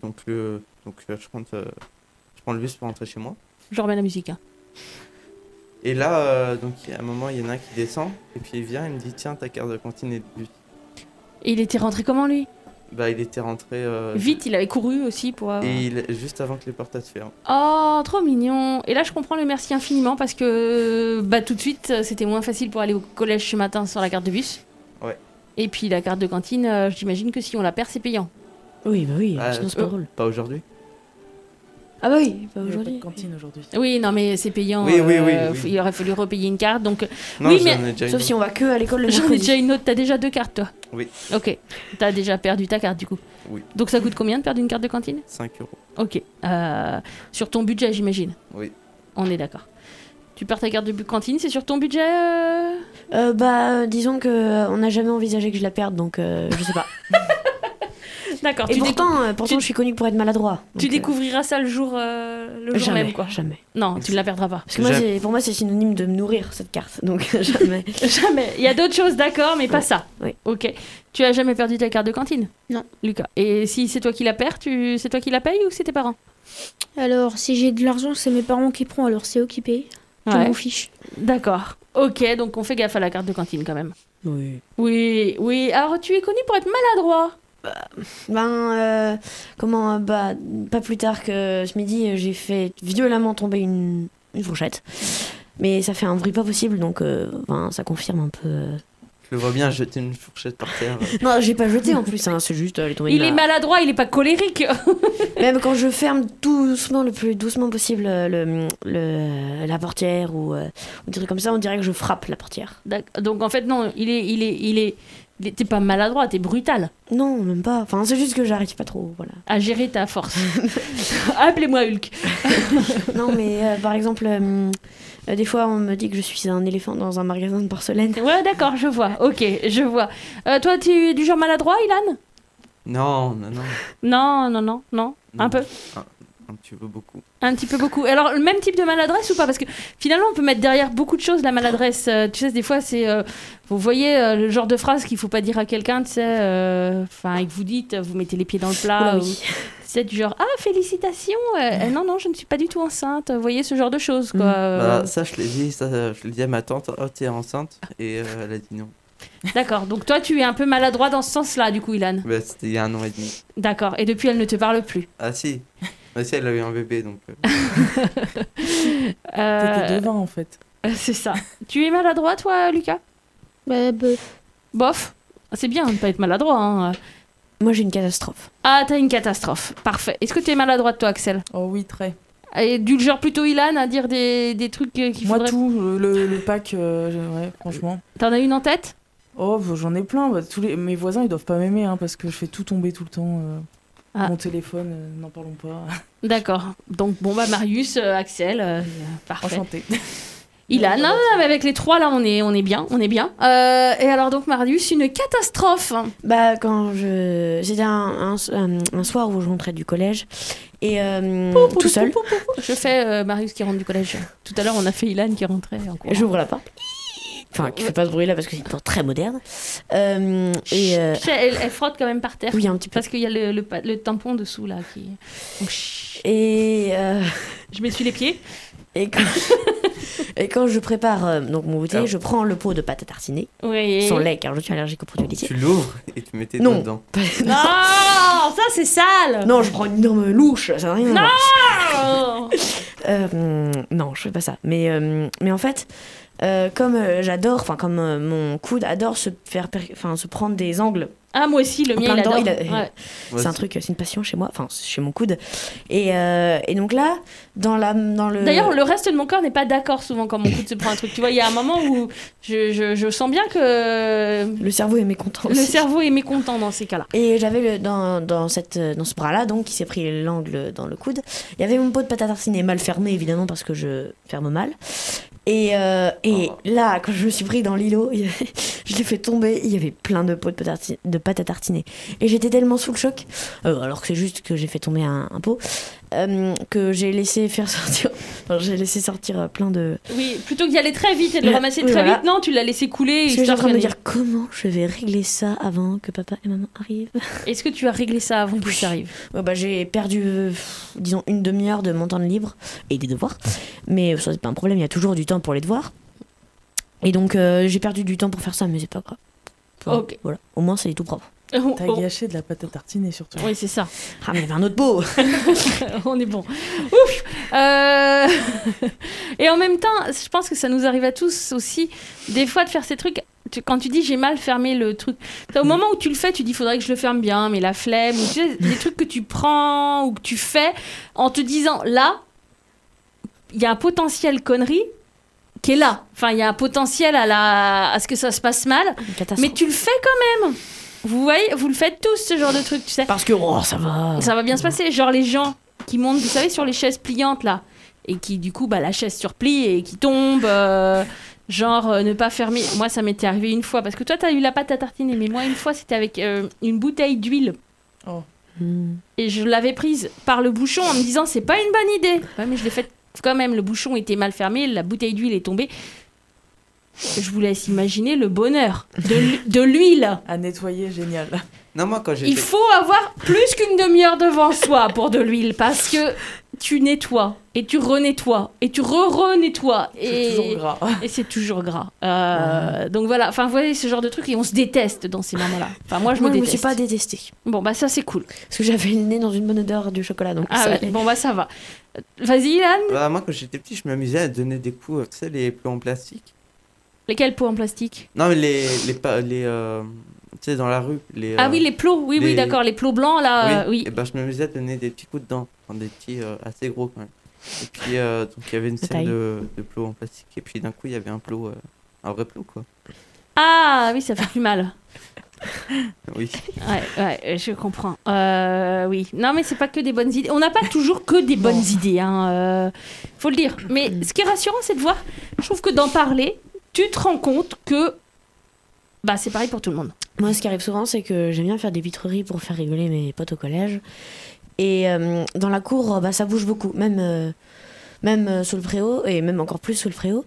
prends le bus pour rentrer chez moi. Je remets la musique, hein. Et là, donc, à un moment, il y en a un qui descend, et puis il vient, il me dit, tiens, ta carte de cantine et de bus. Et il était rentré comment, lui? Bah, il était rentré... Vite, il avait couru aussi pour... juste avant que les portes se ferment. Oh, trop mignon. Et là, je comprends le merci infiniment, parce que bah, tout de suite, c'était moins facile pour aller au collège ce matin sans la carte de bus. Ouais. Et puis, la carte de cantine, j'imagine que si on la perd, c'est payant. Oui, bah oui, sinon c'est pas drôle. Pas aujourd'hui. Ah bah oui, pas Il y a aujourd'hui. pas de cantine aujourd'hui. Oui, non, mais c'est payant. Oui. Il aurait fallu repayer une carte, donc... Non, oui, j'en mais... ai déjà Sauf une si on va que à l'école le J'en ai mercredi. déjà une autre. T'as déjà 2 cartes, toi? Oui. Ok. T'as déjà perdu ta carte, du coup? Oui. Donc ça coûte combien de perdre une carte de cantine? 5 €. Ok. Sur ton budget, j'imagine? Oui. On est d'accord. Tu perds ta carte de cantine, c'est sur ton budget Disons que on n'a jamais envisagé que je la perde, donc je sais pas. D'accord. Et pourtant, je suis connue pour être maladroit. Tu donc, découvriras ça le jour jamais, même, quoi. Jamais. Non, tu ne la perdras pas. Parce que moi, pour moi, c'est synonyme de me nourrir, cette carte. Donc jamais. Jamais. Il y a d'autres choses, d'accord, mais pas ça. Oui. Ok. Tu as jamais perdu ta carte de cantine? Non. Lucas. Et si c'est toi qui la perds, c'est toi qui la payes ou c'est tes parents? Alors, si j'ai de l'argent, c'est mes parents qui prennent, alors c'est eux qui payent. Je Ouais. m'en fiche. D'accord. Ok, donc on fait gaffe à la carte de cantine quand même. Oui. Oui. Alors, tu es connu pour être maladroit. Pas plus tard que ce midi, j'ai fait violemment tomber une fourchette. Mais ça fait un bruit pas possible, donc ça confirme un peu. Je le vois bien jeter une fourchette par terre. Non, j'ai pas jeté en plus, hein, c'est juste elle est tombée. Il est maladroit, il est pas colérique. Même quand je ferme doucement, le plus doucement possible, la portière ou des trucs comme ça, on dirait que je frappe la portière. Donc en fait, non, t'es pas maladroit, t'es brutal. Non, même pas. Enfin, c'est juste que j'arrive pas trop, voilà. À gérer ta force. Appelez-moi Hulk. Non, mais par exemple, des fois, on me dit que je suis un éléphant dans un magasin de porcelaine. Ouais, d'accord, je vois. Ok, je vois. Toi, tu es du genre maladroit, Ilan? Non. Non. Un peu. Un petit peu beaucoup. Un petit peu beaucoup. Alors, le même type de maladresse ou pas? Parce que finalement, on peut mettre derrière beaucoup de choses la maladresse. Tu sais, des fois, c'est... vous voyez le genre de phrase qu'il faut pas dire à quelqu'un, tu sais... et que vous dites, vous mettez les pieds dans le plat. Oula, oui. C'est du genre, ah, félicitations. Non, je ne suis pas du tout enceinte. Vous voyez, ce genre de choses, quoi. Ça, je l'ai dit à ma tante. Oh, t'es enceinte? Et elle a dit non. D'accord. Donc, toi, tu es un peu maladroit dans ce sens-là, du coup, Ilan. Bah, c'était il y a 1 an et demi. D'accord. Et depuis, elle ne te parle plus. Ah, si. Bah, si, elle a eu un bébé, donc... T'étais devant, en fait. C'est ça. Tu es maladroit, toi, Lucas? Bof. Bof. C'est bien de ne pas être maladroit, hein. Moi, j'ai une catastrophe. Ah, t'as une catastrophe. Parfait. Est-ce que t'es maladroite, toi, Axel? Oh oui, très. Et du genre plutôt Ilan à dire des trucs qu'il Moi, faudrait... tout, le pack, ouais, franchement. T'en as une en tête? Oh, j'en ai plein. Mes voisins, ils doivent pas m'aimer, hein, parce que je fais tout tomber tout le temps. Mon téléphone, n'en parlons pas. D'accord. Donc, Marius, Axel, parfait. Enchanté. Ilan, non, mais avec les 3, là, on est bien. Et alors, donc, Marius, une catastrophe. C'était un soir où je rentrais du collège Et tout seul. Je fais Marius qui rentre du collège. Tout à l'heure, on a fait Ilan qui rentrait en cours. J'ouvre la porte. Enfin, qui fait pas ce bruit-là parce que c'est une porte très moderne. Tu sais, elle frotte quand même par terre. Oui, un petit peu. Parce qu'il y a le tampon dessous là qui. Donc, Et je m'essuie les pieds. Et quand je prépare donc mon goûter, je prends le pot de pâte à tartiner. Oui. Sans lait, car je suis allergique aux produits laitiers. Tu l'ouvres et tu mets tes doigts dedans. Non, ça c'est sale. Non, je prends une énorme louche, ça n'a rien à voir. Non, je fais pas ça. Mais en fait, comme j'adore, enfin comme mon coude adore se prendre des angles. Ah, moi aussi, le mien, il adore. Ouais. C'est un truc, c'est une passion chez moi, enfin chez mon coude. Et donc là, dans le... D'ailleurs, le reste de mon corps n'est pas d'accord souvent quand mon coude se prend un truc. Tu vois, il y a un moment où je sens bien que... Le cerveau est mécontent aussi. Le cerveau est mécontent dans ces cas-là. Et j'avais dans ce bras-là, donc, qui s'est pris l'angle dans le coude, il y avait mon pot de pâte à tartiner mal fermé, évidemment, parce que je ferme mal. Et là, quand je me suis pris dans l'îlot, je l'ai fait tomber, il y avait plein de pots de pâte à tartiner. Et j'étais tellement sous le choc, alors que c'est juste que j'ai fait tomber un pot, que j'ai laissé sortir plein de... Oui, plutôt que d'y aller très vite et de le ramasser très vite, non, tu l'as laissé couler. Parce que j'étais en train de me dire comment je vais régler ça avant que papa et maman arrivent. Est-ce que tu as réglé ça avant qu'ils arrivent? J'ai perdu, disons, une demi-heure de mon temps de libre et des devoirs. Mais ça, c'est pas un problème, il y a toujours du temps pour les devoirs. Et donc, j'ai perdu du temps pour faire ça, mais c'est pas grave. Ok. Voilà, au moins, c'est tout propre. T'as gâché de la pâte à tartiner surtout. Oui, c'est ça. Ah, mais il y avait un autre pot. On est bon. Ouf. Et en même temps, je pense que ça nous arrive à tous aussi, des fois, de faire ces trucs. Quand tu dis j'ai mal fermé le truc, au moment où tu le fais, tu dis faudrait que je le ferme bien, mais la flemme, ou tu sais, des trucs que tu prends ou que tu fais en te disant là, il y a un potentiel connerie qui est là. Enfin, il y a un potentiel à ce que ça se passe mal, mais tu le fais quand même. Vous voyez, vous le faites tous, ce genre de truc, tu sais. Parce que ça va. Ça va bien se passer. Genre les gens qui montent, vous savez, sur les chaises pliantes, là, et qui, du coup, la chaise surplie et qui tombe, ne pas fermer. Moi, ça m'était arrivé une fois, parce que toi, t'as eu la pâte à tartiner, mais moi, une fois, c'était avec une bouteille d'huile. Oh. Et je l'avais prise par le bouchon en me disant, c'est pas une bonne idée. Ouais, mais je l'ai faite quand même. Le bouchon était mal fermé, la bouteille d'huile est tombée. Je vous laisse imaginer le bonheur de l'huile. À nettoyer, génial. Non, moi, quand il faut avoir plus qu'une demi-heure devant soi pour de l'huile, parce que tu nettoies, et tu renettoies, et tu re-renettoies. C'est toujours gras. Et c'est toujours gras. Donc voilà, enfin, vous voyez ce genre de truc, et on se déteste dans ces moments-là. Enfin, moi, je me déteste. Je me suis pas détestée. Bon, ça, c'est cool. Parce que j'avais le nez dans une bonne odeur du chocolat, donc ça allait. Bon, ça va. Vas-y, Ilan. Moi, quand j'étais petit, je m'amusais à donner des coups, tu sais, les plots en plastique. Lesquels pots en plastique? Non, mais les tu sais, dans la rue. Ah oui, les plots, oui, d'accord, les plots blancs, là, oui. Et ben, je m'amusais à donner des petits coups dedans, des petits assez gros quand même. Et puis, donc, il y avait une série de plots en plastique, et puis d'un coup, il y avait un vrai plot, quoi. Ah oui, ça fait plus mal. Oui. Ouais, je comprends. Oui. Non, mais c'est pas que des bonnes idées. On n'a pas toujours que des bonnes idées, faut le dire. Mais ce qui est rassurant, c'est de voir, je trouve que d'en parler, tu te rends compte que c'est pareil pour tout le monde. Moi, ce qui arrive souvent, c'est que j'aime bien faire des vitreries pour faire rigoler mes potes au collège. Et dans la cour, ça bouge beaucoup, même sous le préau, et même encore plus sous le préau.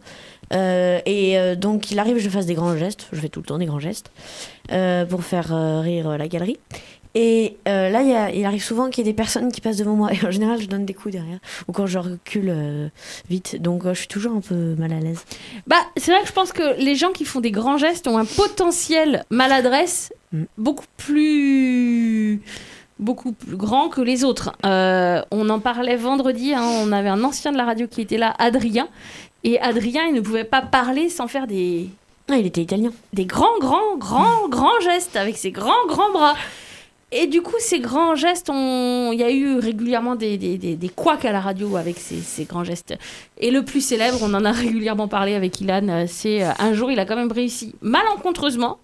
Donc, il arrive que je fasse des grands gestes. Je fais tout le temps des grands gestes pour faire rire la galerie. Et là, il arrive souvent qu'il y ait des personnes qui passent devant moi. Et en général, je donne des coups derrière. Ou quand je recule vite. Donc, je suis toujours un peu mal à l'aise. C'est vrai que je pense que les gens qui font des grands gestes ont un potentiel maladresse beaucoup plus grand que les autres. On en parlait vendredi. On avait un ancien de la radio qui était là, Adrien. Et Adrien, il ne pouvait pas parler sans faire des... Ah, il était italien. Des grands gestes avec ses grands bras. Et du coup, ces grands gestes, il y a eu régulièrement des couacs à la radio avec ces grands gestes. Et le plus célèbre, on en a régulièrement parlé avec Ilan, c'est un jour, il a quand même réussi maladroitement,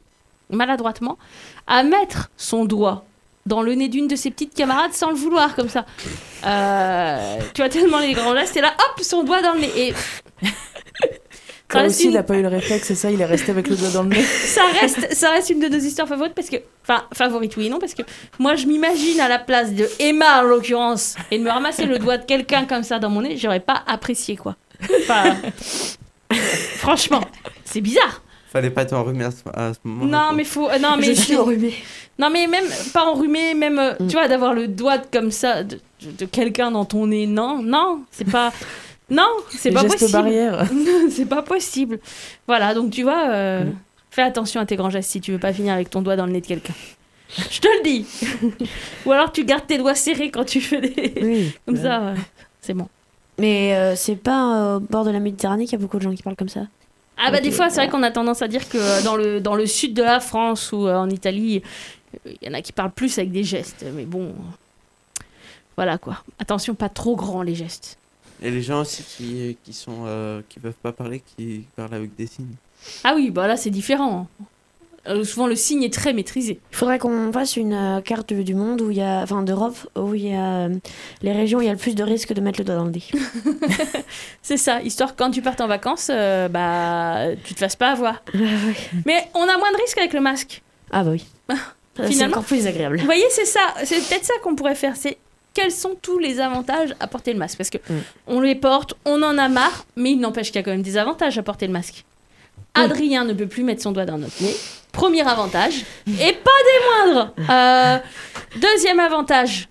à mettre son doigt dans le nez d'une de ses petites camarades sans le vouloir, comme ça. Tu vois tellement les grands gestes, et là, hop, son doigt dans le nez. Et Toi reste aussi, une- il a pas eu le réflexe, c'est ça, il est resté avec le doigt dans le nez. ça reste une de nos histoires favorites parce que, enfin, favorite oui et non, parce que moi je m'imagine à la place de Emma en l'occurrence et de me ramasser le doigt de quelqu'un comme ça dans mon nez, j'aurais pas apprécié quoi. Enfin, franchement, c'est bizarre. Fallait pas t'enrhumer à ce moment-là. Non mais faut, non mais Je suis enrhumée. non mais même pas enrhumé, même tu vois d'avoir le doigt comme ça de quelqu'un dans ton nez, non, c'est pas. Non, c'est Les pas gestes possible. barrières. C'est pas possible. Voilà, donc tu vois, fais attention à tes grands gestes si tu veux pas finir avec ton doigt dans le nez de quelqu'un. Je te le dis. Ou alors tu gardes tes doigts serrés quand tu fais des... Oui. Comme ça, c'est bon. Mais c'est pas au bord de la Méditerranée qu'il y a beaucoup de gens qui parlent comme ça. Ah bah Ok, des fois, c'est vrai voilà. qu'on a tendance à dire que dans le sud de la France ou en Italie, il y en a qui parlent plus avec des gestes. Mais bon, voilà quoi. Attention, pas trop grand les gestes. Et les gens aussi qui peuvent pas parler, qui parlent avec des signes. Ah oui, bah là c'est différent. Souvent le signe est très maîtrisé. Il faudrait qu'on fasse une carte du monde où il y a, enfin d'Europe, où il y a les régions où il y a le plus de risques de mettre le doigt dans le nez. C'est ça, histoire que quand tu partes en vacances, bah tu te fasses pas avoir. Mais on a moins de risques avec le masque. Ah bah oui. C'est Finalement. encore plus agréable. Vous voyez, c'est ça, c'est peut-être ça qu'on pourrait faire, c'est quels sont tous les avantages à porter le masque. Parce que on les porte, on en a marre, mais il n'empêche qu'il y a quand même des avantages à porter le masque. Adrien ne peut plus mettre son doigt dans notre nez. Premier avantage, et pas des moindres. Deuxième avantage.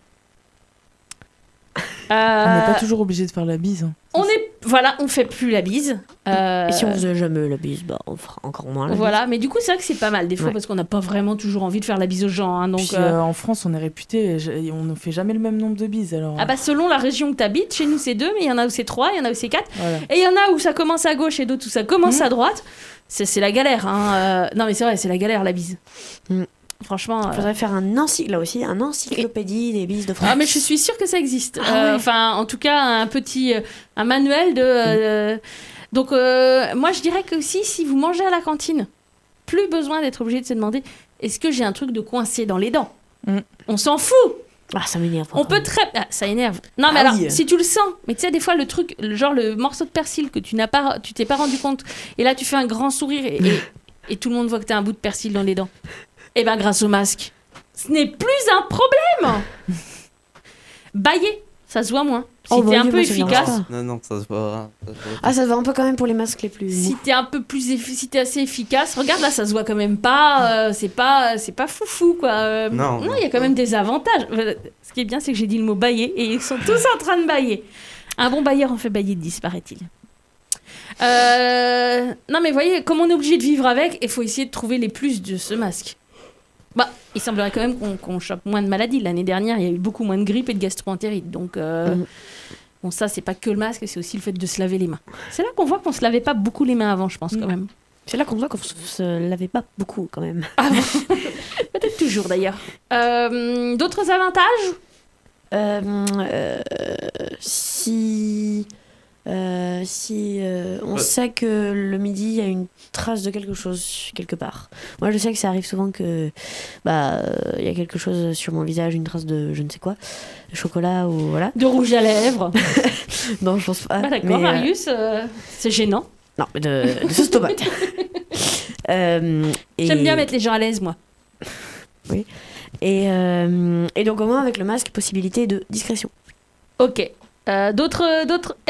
On n'est pas toujours obligé de faire la bise. Hein. On fait plus la bise. Et si on faisait jamais la bise, bah on fera encore moins la bise. Voilà, mais du coup c'est vrai que c'est pas mal des fois Ouais. parce qu'on n'a pas vraiment toujours envie de faire la bise aux gens. Hein, donc, Puis en France, on est réputé, on ne fait jamais le même nombre de bises. Alors, ah bah selon la région que t'habites, chez nous c'est 2, mais il y en a où c'est 3, il y en a où c'est 4. voilà. Et il y en a où ça commence à gauche et d'autres où ça commence à droite. C'est la galère. Hein. Non mais c'est vrai, c'est la galère la bise. Franchement. Il faudrait faire un encyclopédie des bises de France. Ah mais je suis sûre que ça existe. Ah ouais. Enfin en tout cas un manuel de... Donc moi je dirais que aussi si vous mangez à la cantine, plus besoin d'être obligé de se demander est-ce que j'ai un truc de coincé dans les dents. On s'en fout. Ah ça m'énerve. On peut très... Ah, ça énerve. Non mais Ah alors, oui. si tu le sens, mais tu sais des fois le truc, genre le morceau de persil que tu t'es pas rendu compte, et là tu fais un grand sourire et tout le monde voit que t'as un bout de persil dans les dents. Eh ben grâce au masque, ce n'est plus un problème. Bailler, ça se voit moins. Si Oh, t'es bah un oui, peu moi, ça me dérange efficace... pas. Non, ça se voit. Ah ça se voit un peu quand même pour les masques les plus. Si t'es un peu plus si t'es assez efficace, regarde là, ça se voit quand même pas. C'est pas foufou quoi. Non, il y a quand même des avantages. Ce qui est bien, c'est que j'ai dit le mot bailler et ils sont tous en train de bailler. Un bon bailleur en fait bailler de 10, paraît-il. Non mais voyez, comme on est obligé de vivre avec, il faut essayer de trouver les plus de ce masque. Bah, il semblerait quand même qu'on chope moins de maladies. L'année dernière, il y a eu beaucoup moins de grippe et de gastro-entérite. Donc, bon, ça, c'est pas que le masque, c'est aussi le fait de se laver les mains. C'est là qu'on voit qu'on se lavait pas beaucoup les mains avant, je pense, quand même. C'est là qu'on voit qu'on se lavait pas beaucoup quand même. Peut-être toujours, d'ailleurs. D'autres avantages Si on sait que le midi il y a une trace de quelque chose quelque part. Moi je sais que ça arrive souvent que il y a quelque chose sur mon visage, une trace de je ne sais quoi, de chocolat ou voilà. De rouge à lèvres. Non je pense pas. Ah, d'accord, mais, Marius, c'est gênant. Non mais de sauce tomate. J'aime bien mettre les gens à l'aise, moi. Oui. Et donc au moins avec le masque, possibilité de discrétion. Ok. D'autres...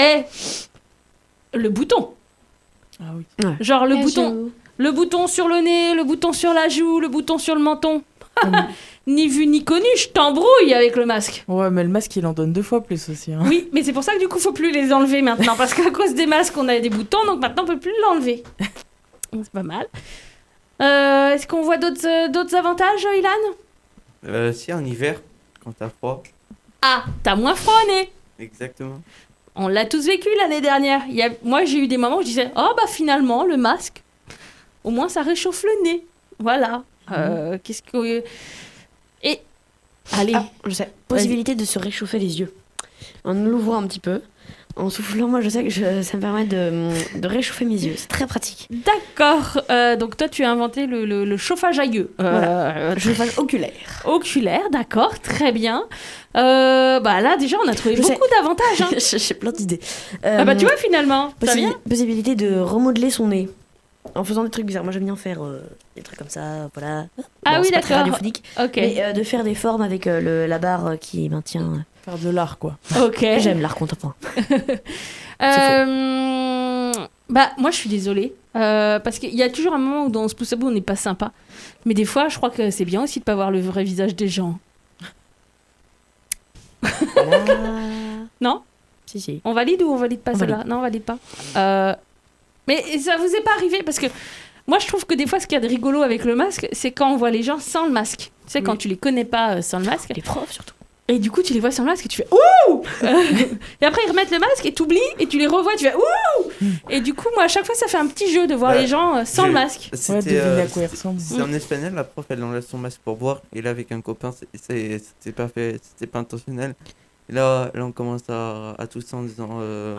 le bouton. Ah oui. Ouais. Genre le bouton sur le nez, le bouton sur la joue, le bouton sur le menton. Ni vu ni connu, je t'embrouille avec le masque. Ouais, mais le masque, il en donne 2 fois plus aussi. Hein. Oui, mais c'est pour ça que du coup, faut plus les enlever maintenant. Parce qu'à cause des masques, on a des boutons, donc maintenant, on peut plus l'enlever. C'est pas mal. Est-ce qu'on voit d'autres avantages, Ilan? Si, en hiver, quand t'as froid. Ah, t'as moins froid au nez. Exactement. On l'a tous vécu l'année dernière. Moi, j'ai eu des moments où je disais, oh bah finalement, le masque, au moins ça réchauffe le nez. Voilà. Qu'est-ce que... Et... Allez. Ah, je sais. Possibilité de se réchauffer les yeux. En l'ouvrant un petit peu, En soufflant, moi, je sais que ça me permet de réchauffer mes yeux. C'est très pratique. D'accord. Donc toi, tu as inventé le chauffage à yeux. Voilà. Le chauffage oculaire. Oculaire, d'accord, très bien. Là, déjà, on a trouvé beaucoup d'avantages. Hein. J'ai plein d'idées. Tu vois, finalement, ça vient. Possibilité de remodeler son nez. En faisant des trucs bizarres. Moi, j'aime bien faire des trucs comme ça, voilà. Ah oui, c'est pas très d'accord. radiophonique. Ok. Mais de faire des formes avec la barre qui maintient... Faire de l'art, quoi. Ok. J'aime l'art contemporain. Moi, je suis désolée. Parce qu'il y a toujours un moment où dans ce pouce à bout, on n'est pas sympa. Mais des fois, je crois que c'est bien aussi de pas voir le vrai visage des gens. Non ? Si. On valide ou on valide pas celle-là ? Non, on valide pas. Mais ça vous est pas arrivé ? Parce que moi, je trouve que des fois, ce qu'il y a de rigolo avec le masque, c'est quand on voit les gens sans le masque. Tu sais, quand tu les connais pas sans le masque. Les profs, surtout. Et du coup, tu les vois sans le masque et tu fais ouh. Et après, ils remettent le masque et t'oublies et tu les revois et tu fais ouh. Et du coup, moi, à chaque fois, ça fait un petit jeu de voir les gens sans le masque. C'était deviner à quoi ils ressemblent. C'est en espagnol, la prof, elle enlève son masque pour boire. Et là, avec un copain, c'était pas fait, c'était pas intentionnel. Et là on commence à tousser en disant.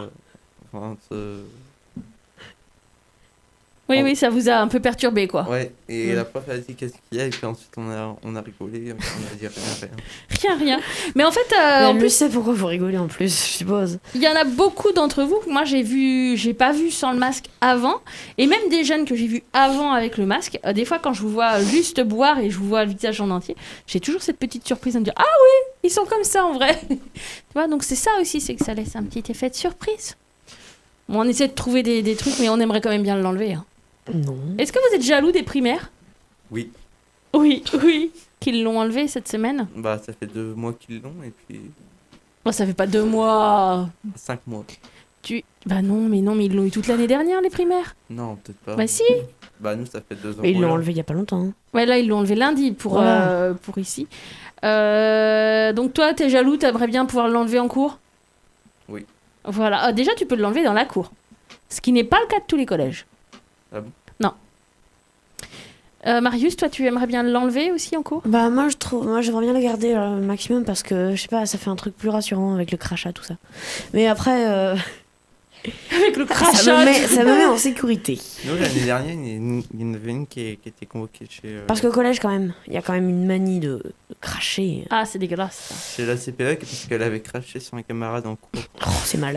Oui, ça vous a un peu perturbé, quoi. Ouais, et la prof a dit qu'est-ce qu'il y a, et puis ensuite on a rigolé, on a dit rien. Mais en fait, en plus, c'est pourquoi vous rigolez en plus, je suppose. Il y en a beaucoup d'entre vous que moi j'ai pas vu sans le masque avant, et même des jeunes que j'ai vus avant avec le masque. Des fois, quand je vous vois juste boire et je vous vois le visage en entier, j'ai toujours cette petite surprise à me dire ah oui, ils sont comme ça en vrai. Tu vois, donc c'est ça aussi, c'est que ça laisse un petit effet de surprise. Bon, on essaie de trouver des trucs, mais on aimerait quand même bien l'enlever. Hein. Non. Est-ce que vous êtes jaloux des primaires ? Oui. Oui. Qu'ils l'ont enlevé cette semaine ? Bah, ça fait 2 mois qu'ils l'ont, et puis... Oh, ça fait pas 2 mois. 5 mois. Bah non, mais ils l'ont eu toute l'année dernière, les primaires. Non, peut-être pas. Bah si. Bah nous, ça fait 2 ans. Mais ils l'ont enlevé il y a pas longtemps. Hein. Ouais, là, ils l'ont enlevé lundi pour ici. Donc toi, t'es jaloux, t'aimerais bien pouvoir l'enlever en cours ? Oui. Voilà. Ah, déjà, tu peux l'enlever dans la cour. Ce qui n'est pas le cas de tous les collèges. Ah bon ? Non. Marius, toi, tu aimerais bien l'enlever aussi en cours ? Bah moi j'aimerais bien le garder au maximum parce que je sais pas, ça fait un truc plus rassurant avec le crachat, tout ça. Mais après avec le crachat, ça me met en sécurité. Nous, l'année dernière, il y en avait une qui était convoquée chez... Parce qu'au collège, quand même, il y a quand même une manie de cracher. Ah, c'est dégueulasse. Chez la CPE, parce qu'elle avait craché sur un camarade en cours. Oh, c'est mal.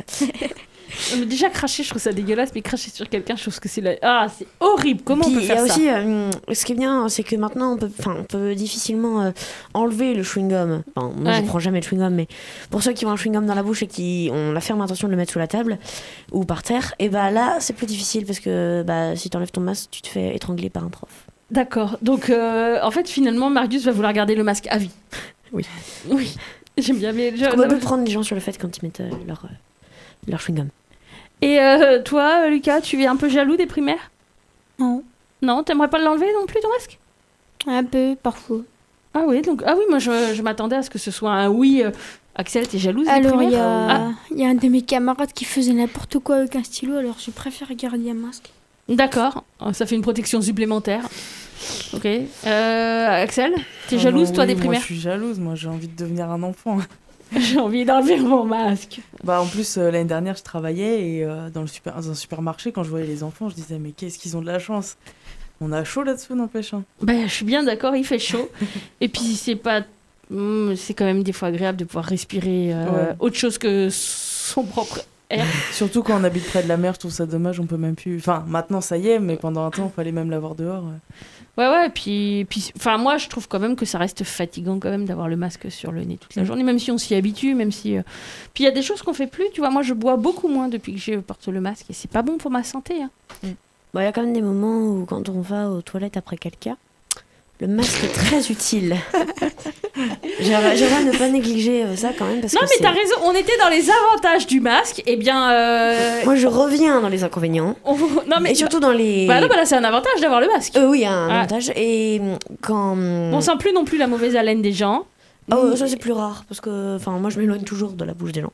Déjà, cracher, je trouve ça dégueulasse, mais cracher sur quelqu'un, je trouve que c'est c'est horrible. Comment on peut faire ça ? Il y a aussi, ce qui est bien, c'est que maintenant, on peut difficilement enlever le chewing-gum. Enfin, moi, je prends jamais de chewing-gum, mais pour ceux qui ont un chewing-gum dans la bouche et qui ont la ferme intention de le mettre sous la table ou par terre, et bah là, c'est plus difficile parce que si tu enlèves ton masque, tu te fais étrangler par un prof. D'accord. Donc, en fait, finalement, Marius va vouloir garder le masque à vie. Oui. J'aime bien. Mais on peut prendre les gens sur le fait quand ils mettent leur chewing-gum. Et toi, Lucas, tu es un peu jaloux des primaires ? Non. Non, t'aimerais pas l'enlever non plus, ton masque ? Un peu, parfois. Ah oui, moi je m'attendais à ce que ce soit un oui. Axel, t'es jalouse des Alors, primaires ? il y a un de mes camarades qui faisait n'importe quoi avec un stylo, alors je préfère garder un masque. D'accord, ça fait une protection supplémentaire. Ok. Axel, t'es jalouse, toi, des primaires ? Moi, je suis jalouse, moi j'ai envie de devenir un enfant. J'ai envie d'enlever mon masque. Bah en plus l'année dernière je travaillais et dans un supermarché quand je voyais les enfants je disais mais qu'est-ce qu'ils ont de la chance. On a chaud là-dessous n'empêche. Bah je suis bien d'accord, il fait chaud. Et puis c'est quand même des fois agréable de pouvoir respirer autre chose que son propre air. Surtout quand on habite près de la mer, je trouve ça dommage, on peut même plus... Enfin maintenant ça y est, mais pendant un temps il fallait même l'avoir dehors. Ouais, puis moi je trouve quand même que ça reste fatigant quand même d'avoir le masque sur le nez toute la journée, même si on s'y habitue, même si... Puis il y a des choses qu'on fait plus, tu vois, moi je bois beaucoup moins depuis que je porte le masque et c'est pas bon pour ma santé. Hein. Bon, y a quand même des moments où quand on va aux toilettes après quelqu'un, le masque est très utile. J'aimerais ne pas négliger ça quand même. Parce non, mais t'as raison, on était dans les avantages du masque, et bien... Moi je reviens dans les inconvénients. Non, mais... Et surtout dans les... Bah là, c'est un avantage d'avoir le masque. Oui, il y a un avantage. Et quand... On sent plus non plus la mauvaise haleine des gens. Oh, ça c'est plus rare, parce que moi je m'éloigne toujours de la bouche des gens.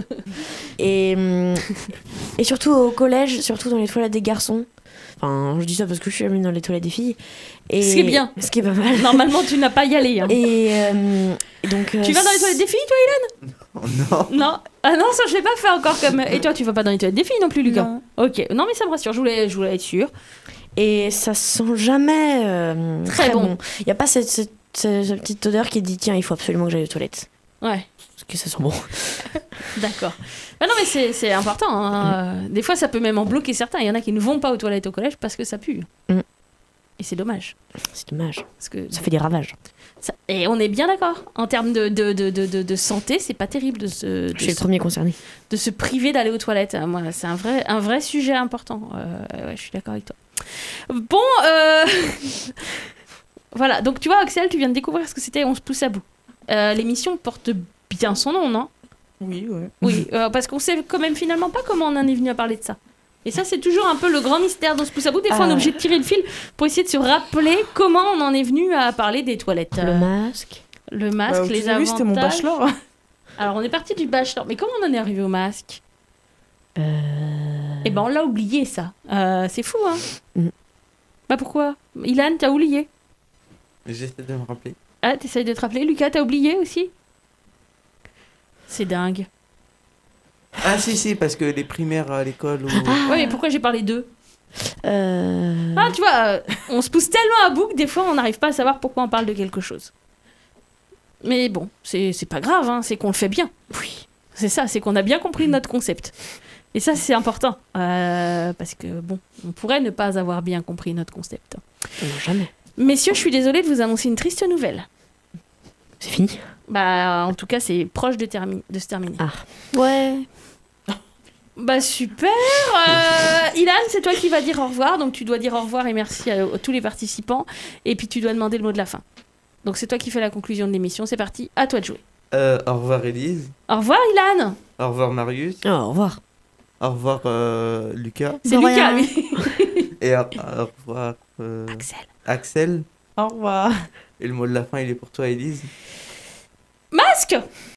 et surtout au collège, surtout dans les toilettes des garçons. Enfin, je dis ça parce que je suis allée dans les toilettes des filles. Et ce qui est bien. Ce qui est pas mal. Normalement, tu n'as pas y aller. Hein. Et donc. Tu vas dans les toilettes des filles, toi, Hélène ? Non. Non. Ah non, ça je l'ai pas fait encore comme. Et toi, tu vas pas dans les toilettes des filles non plus, Lucas? Non. Ok. Non, mais ça me rassure. Je voulais être sûre. Et ça sent jamais Très bon. Il n'y a pas cette petite odeur qui dit tiens, il faut absolument que j'aille aux toilettes. Ouais. Parce que ça sent bon. D'accord. Bah non, mais c'est important. Hein. Des fois, ça peut même en bloquer certains. Il y en a qui ne vont pas aux toilettes au collège parce que ça pue. Mm. Et c'est dommage. C'est dommage. Parce que Ça fait des ravages. Et on est bien d'accord. En termes de santé, c'est pas terrible Je suis le premier concerné. de se priver d'aller aux toilettes. Moi, c'est un vrai sujet important. Ouais, je suis d'accord avec toi. Bon, voilà. Donc, tu vois, Axel, tu viens de découvrir ce que c'était On se pousse à bout. L'émission porte bien son nom, non? Oui, oui. Oui, parce qu'on sait quand même finalement pas comment on en est venu à parler de ça. Et ça, c'est toujours un peu le grand mystère d'On se pousse à bout. Des fois, on est obligé de tirer le fil pour essayer de se rappeler comment on en est venu à parler des toilettes. Le masque. Le masque, Au tout les début, avantages. c'était mon bachelor. Alors, on est parti du bachelor. Mais comment on en est arrivé au masque? Eh ben, on l'a oublié, ça. C'est fou, hein? Mm. Bah, pourquoi? Ilan, t'as oublié? J'essaie de me rappeler. Ah, t'essayes de te rappeler. Lucas, t'as oublié aussi? C'est dingue. Ah si, parce que les primaires à l'école... Où... Ouais, mais pourquoi j'ai parlé d'eux? Euh... Ah, tu vois, on se pousse tellement à bout que des fois, on n'arrive pas à savoir pourquoi on parle de quelque chose. Mais bon, c'est pas grave, hein, c'est qu'on le fait bien. Oui. C'est ça, c'est qu'on a bien compris notre concept. Et ça, c'est important. Parce que, bon, on pourrait ne pas avoir bien compris notre concept. Jamais. Messieurs, je suis désolée de vous annoncer une triste nouvelle. C'est fini? Bah, en tout cas, c'est proche de se terminer. Ah. Ouais. Bah, super. Ilan, c'est toi qui vas dire au revoir. Donc, tu dois dire au revoir et merci à tous les participants. Et puis, tu dois demander le mot de la fin. Donc, c'est toi qui fais la conclusion de l'émission. C'est parti, à toi de jouer. Au revoir Élise. Au revoir, Ilan. Au revoir Marius. Oh, au revoir. Au revoir Lucas. C'est De Lucas, rien. oui. Et au revoir Axel. Au revoir. Et le mot de la fin, il est pour toi Élise. Masque.